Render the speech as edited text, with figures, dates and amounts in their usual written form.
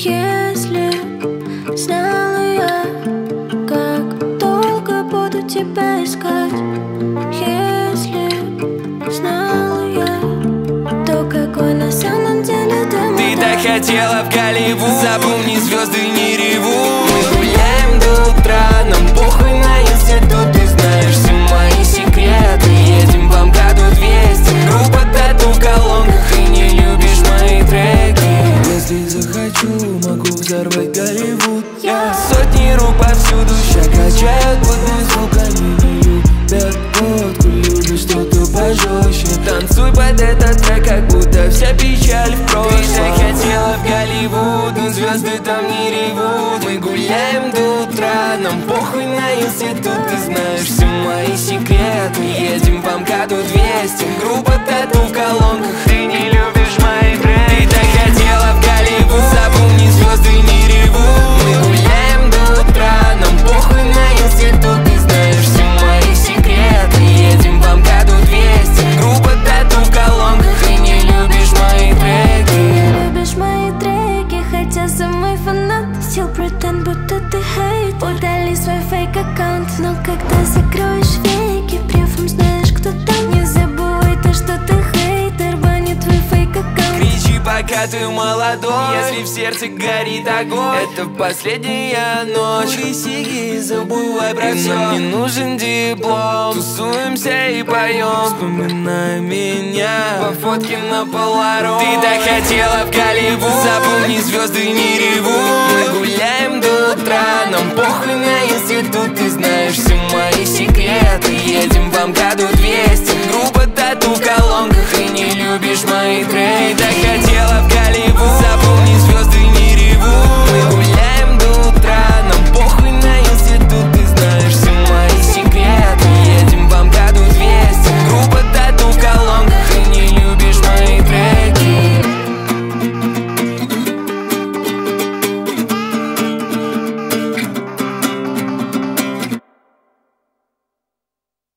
Если знала я, как долго буду тебя искать. Если знала я, то какой на самом деле ты так хотела в Голливуд. Запомни, звезды не ревут. Мы гуляем до утра, нам похуй на институт. Ты знаешь все мои секреты. Едем в МКАДу 200. Группа тату в колонках. Ты не любишь мои треки. Если захочу, могу взорвать Голливуд. Сотни рук повсюду ща качают под звуками. Не любят водку, любят что-то пожестче. Танцуй под этот трек, как будто вся печаль в прошлом. Ты так хотела в Голливуд, но звезды там не ревут. Мы гуляем до утра, нам похуй на институт. Ты знаешь все мои секреты. Едем в МКАДу 200. Группа тату в колонках. Ты не любишь мои треки. Ты так хотела в Голливуд. Запомни, звезды не ревут. Мы гуляем до утра, нам похуй на институт. Ты знаешь все мои секреты. Едем в МКАДу 200. Группа тату в колонках. Ты не любишь мои треки. не любишь мои треки, хотя самый фанат. Still pretend, будто ты хейт. Удали свой фейк-аккаунт, но когда закроешь веки, префом знаешь, кто там. Не забывай то, что ты хейтер, банит твой фейк-аккаунт. Кричи, пока ты молодой. Если в сердце горит огонь, это последняя ночь. Кури сиги, забывай про все. Нам не нужен диплом. Тусуемся и поем. Вспоминай меня по фотке на полароид. Ты так хотела в Голливуд. Запомни, звезды не ревут. Мы гуляем до утра, нам похуй на институт. Ты знаешь все мои секреты. Едем в МКАДу 200. Группа тату в колонках. Ты не любишь мои треки.